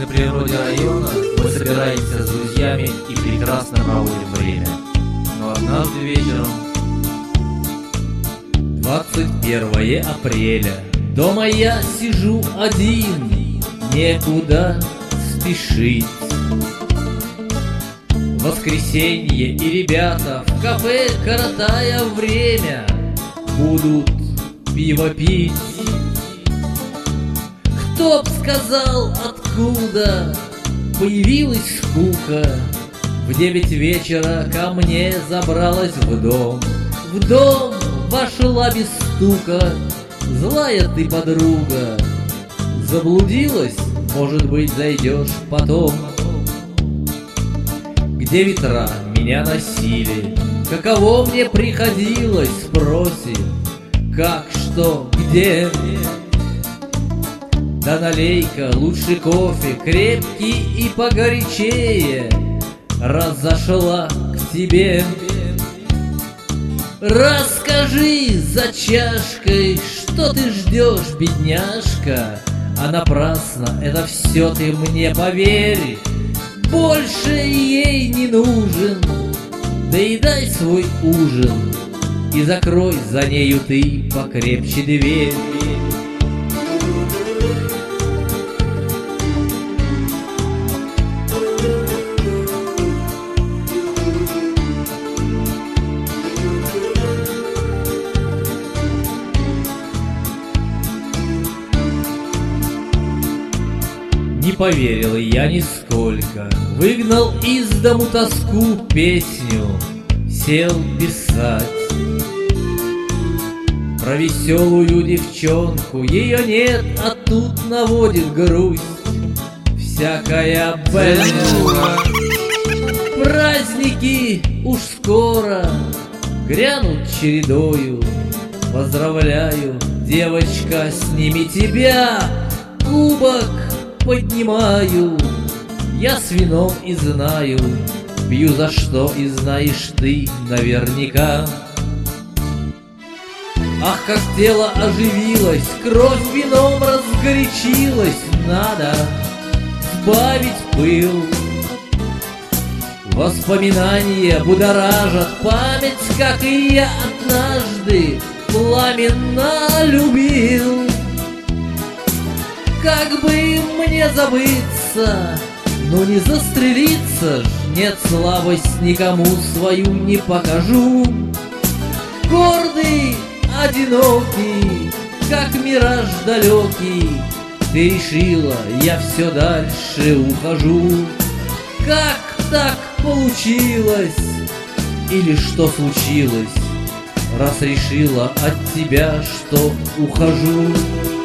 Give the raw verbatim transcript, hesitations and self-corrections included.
прекрасной природе района мы собираемся с друзьями и прекрасно проводим время. Но однажды вечером... двадцать первое апреля. Дома я сижу один, некуда спешить. Воскресенье, и ребята в кафе, коротая время, будут пиво пить. Кто б сказал, откуда появилась скука, в девять вечера ко мне забралась в дом. В дом вошла без стука злая ты подруга. Заблудилась, может быть, зайдешь потом. Где ветра меня носили, каково мне приходилось, спросим, как, что, где. Да налей-ка лучше кофе, крепкий и погорячее, раз зашла к тебе. Расскажи за чашкой, что ты ждешь, бедняжка, а напрасно это все ты мне поверь. Больше ей не нужен, доедай свой ужин и закрой за нею ты покрепче дверь. Не поверил я нисколько, выгнал из дому тоску, песню сел писать. Про веселую девчонку, ее нет, а тут наводит грусть всякая больная. Праздники уж скоро грянут чередою, поздравляю, девочка, с ними тебя. Кубок поднимаю, я с вином и знаю, пью за что и знаешь ты наверняка. Ах, как тело оживилось, кровь вином разгорячилась, надо сбавить пыл. Воспоминания будоражат память, как и я однажды пламенно любил. Как бы мне забыться, но не застрелиться ж, нет, слабость никому свою не покажу. Гордый, одинокий, как мираж далекий, ты решила, я все дальше ухожу. Как так получилось? Или что случилось, раз решила от тебя, что ухожу?